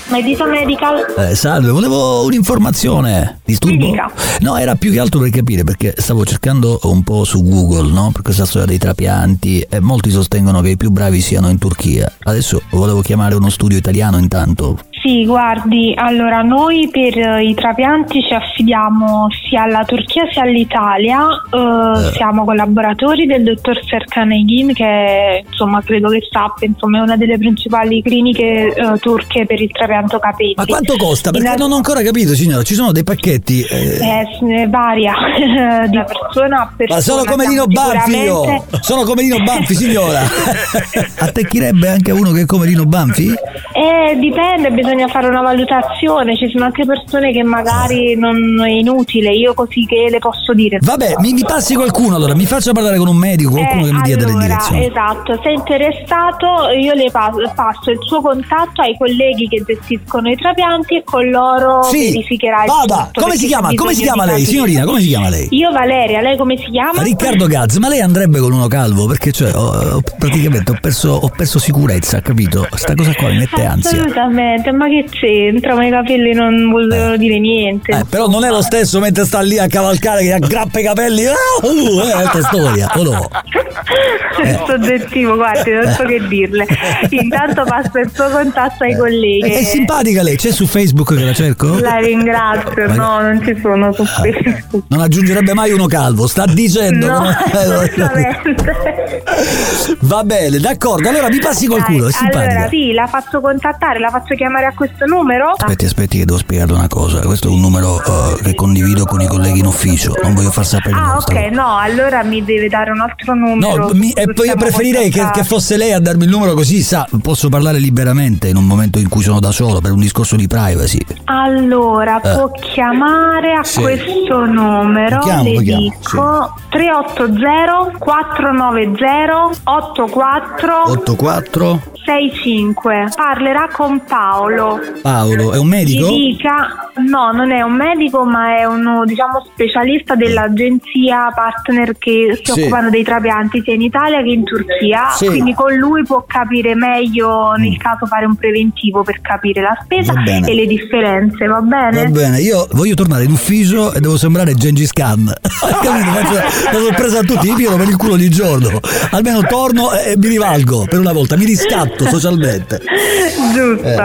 Medisa Medical. Salve, volevo un'informazione. Disturbo? No, era più che altro per capire, perché stavo cercando un po' su Google, no? Per questa storia dei trapianti, e molti sostengono che i più bravi siano in Turchia. Adesso volevo chiamare uno studio italiano intanto. Sì, guardi, allora noi per i trapianti ci affidiamo sia alla Turchia sia all'Italia, siamo collaboratori del dottor Serkan Egin, che insomma credo che sappia, insomma è una delle principali cliniche turche per il trapianto capelli. Ma quanto costa? Perché non ho ancora capito, signora, ci sono dei pacchetti? Varia di persona a persona. Ma sono come Lino Banfi io! Sono come Lino Banfi, signora! Attecchirebbe anche uno che è come Lino Banfi? Dipende, bisogna fare una valutazione, ci sono anche persone che magari non è inutile, io così che le posso dire. Vabbè, mi passi qualcuno, allora mi faccia parlare con un medico, qualcuno che mi dia delle indicazioni. Esatto, se è interessato io le passo il suo contatto ai colleghi che gestiscono i trapianti e con loro verificherà il tutto. Come si chiama? Come si chiama lei, signorina? Come si chiama lei? Io Valeria, lei come si chiama? Riccardo Gaz, ma lei andrebbe con uno calvo? Perché cioè praticamente ho perso sicurezza, capito? Sta cosa qua mi mette ansia. Assolutamente, ma che c'entra? Ma i capelli non vogliono dire niente. Però non è lo stesso mentre sta lì a cavalcare che aggrappa i capelli. È altra storia, o no? Soggettivo, guardi, non so che dirle. Intanto passo il suo contatto ai colleghi. È simpatica lei, c'è su Facebook che la cerco? La ringrazio, no, non ci sono su Facebook. Non aggiungerebbe mai uno calvo, sta dicendo. No, assolutamente. Va bene, d'accordo, allora mi passi qualcuno, è simpatica. Allora sì, la faccio contattare, la faccio chiamare a questo numero. Aspetti che devo spiegarle una cosa. Questo è un numero che condivido con i colleghi in ufficio, non voglio far sapere. No, allora mi deve dare un altro numero. No, e poi io preferirei che fosse lei a darmi il numero, così posso parlare liberamente in un momento in cui sono da solo, per un discorso di privacy. Allora, può chiamare a questo numero, le dico 380 490 84 65. Parlerà con Paolo. Paolo è un medico? No, non è un medico, ma è uno specialista dell'agenzia partner che si occupano dei trapianti sia in Italia che in Turchia. Quindi con lui può capire meglio, nel caso fare un preventivo per capire la spesa e le differenze, va bene? Va bene, io voglio tornare in ufficio e devo sembrare Gengis Khan. Capito? Faccio la sorpresa a tutti, mi pigliano per il culo ogni giorno. Almeno torno e mi rivalgo per una volta, mi riscatto socialmente. Giusto.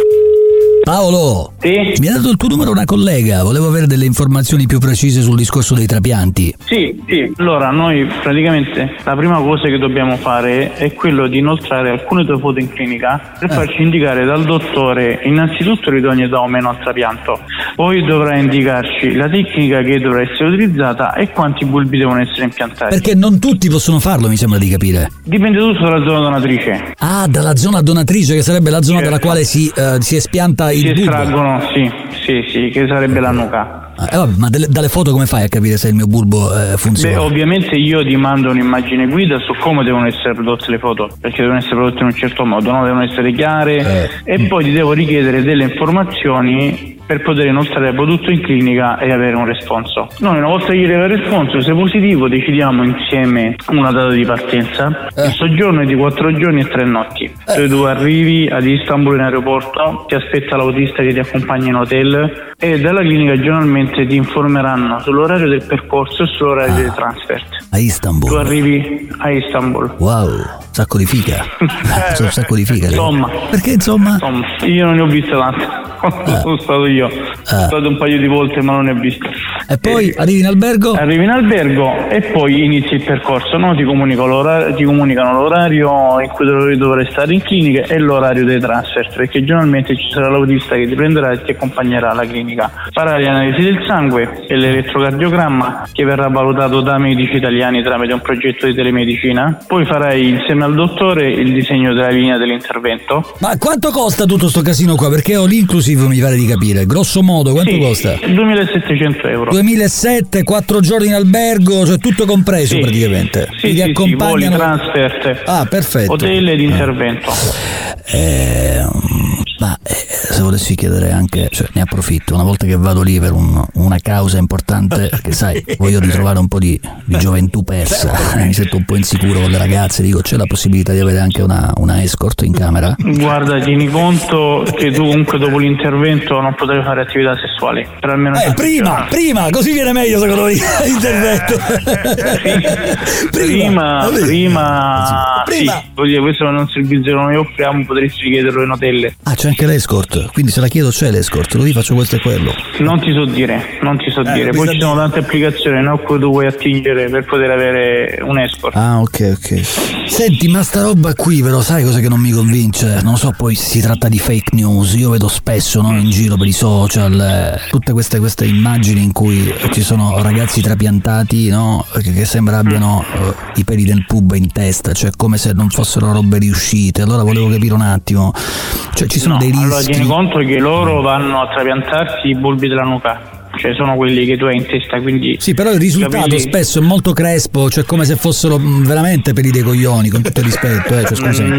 Paolo, mi ha dato il tuo numero una collega, volevo avere delle informazioni più precise sul discorso dei trapianti. Sì, allora noi praticamente la prima cosa che dobbiamo fare è quello di inoltrare alcune tue foto in clinica per farci indicare dal dottore innanzitutto l'idoneità o meno al trapianto, poi dovrà indicarci la tecnica che dovrà essere utilizzata e quanti bulbi devono essere impiantati. Perché non tutti possono farlo, mi sembra di capire. Dipende tutto dalla zona donatrice. Ah, dalla zona donatrice, che sarebbe la zona dalla quale si espianta il bulbo. Si estraggono, sì, che sarebbe la nuca. Ma dalle foto come fai a capire se il mio bulbo funziona? Ovviamente io ti mando un'immagine guida su come devono essere prodotte le foto, perché devono essere prodotte in un certo modo, no? Devono essere chiare e poi ti devo richiedere delle informazioni per poter inoltrare il prodotto in clinica e avere un responso. Noi una volta che gli arriva il responso, se positivo, decidiamo insieme una data di partenza. Il soggiorno è di 4 giorni e 3 notti. Tu arrivi ad Istanbul in aeroporto, ti aspetta l'autista che ti accompagna in hotel e dalla clinica giornalmente ti informeranno sull'orario del percorso e sull'orario delle transfert. A Istanbul? Tu arrivi a Istanbul. Wow, sacco di figa. Un sacco di figa. Insomma. Perché insomma? Io non ne ho viste tante. Sono stato io. Sono stato un paio di volte ma non ne ho viste. E poi arrivi in albergo? Arrivi in albergo e poi inizi il percorso, no? Ti comunicano l'orario in cui dovrai stare in clinica e l'orario dei transfert, perché giornalmente ci sarà l'autista che ti prenderà e ti accompagnerà alla clinica. Farai le analisi del sangue e l'elettrocardiogramma che verrà valutato da medici italiani tramite un progetto di telemedicina. Poi farai insieme al dottore il disegno della linea dell'intervento. Ma quanto costa tutto sto casino qua? Perché ho l'inclusive, mi pare di capire. Grosso modo quanto costa? 2.700 euro. 2.700, 4 giorni in albergo, cioè tutto compreso praticamente. Sì, voli, transfert, perfetto. Hotel ed intervento. Ma se volessi chiedere anche, cioè ne approfitto, una volta che vado lì per una causa importante, perché sai, voglio ritrovare un po' di gioventù persa, mi sento un po' insicuro con le ragazze, dico c'è la possibilità di avere anche una escort in camera? Guarda, tieni conto che tu comunque dopo l'intervento non potrai fare attività sessuali per almeno prima, così viene meglio secondo me l'intervento. Prima. Sì, vuol dire, questo non è un servizio che noi offriamo, potresti chiederlo in hotel. Ah, c'è anche l'escort, quindi se la chiedo c'è l'escort, così faccio questo e quello. Non ti so dire. Poi ci sono tante applicazioni a cui tu puoi attingere per poter avere un escort. Ah, ok. Senti, ma sta roba qui, però sai cosa che non mi convince? Non so, poi si tratta di fake news, io vedo spesso, no, in giro per i social, tutte queste immagini in cui ci sono ragazzi trapiantati, no, che sembra abbiano i peli del pub in testa, cioè come se non fossero robe riuscite. Allora volevo capire un attimo, cioè ci sono dei rischi? Allora tieni conto che loro vanno a trapiantarsi i bulbi della nuca, cioè sono quelli che tu hai in testa, quindi sì, però il risultato spesso è molto crespo, cioè come se fossero veramente peli dei coglioni, con tutto il rispetto, cioè scusami,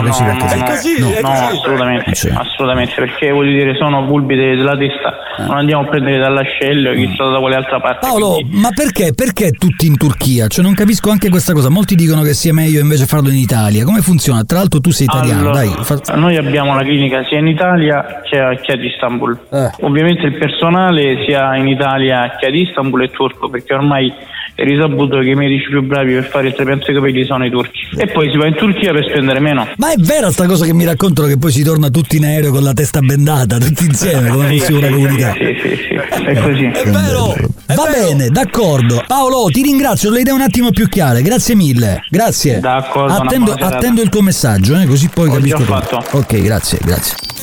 assolutamente, perché voglio dire sono bulbi della testa, non andiamo a prendere dall'ascello chissà da quale altra parte. Paolo, quindi... ma perché tutti in Turchia? Cioè non capisco anche questa cosa, molti dicono che sia meglio invece farlo in Italia, come funziona? Tra l'altro tu sei italiano, allora, noi abbiamo la clinica sia in Italia che ad Istanbul, ovviamente il personale sia in Italia che ad Istanbul è turco, perché ormai è risaputo che i medici più bravi per fare il trapianto dei capelli sono i turchi, e poi si va in Turchia per spendere meno. Ma è vera sta cosa che mi raccontano, che poi si torna tutti in aereo con la testa bendata tutti insieme come fosse una comunità? Sì, è così. È vero. Va bene, d'accordo. Paolo, ti ringrazio, le idee un attimo più chiare, grazie mille. Grazie. D'accordo. Attendo il tuo messaggio, così poi capisco tutto. fatto. Ok, grazie.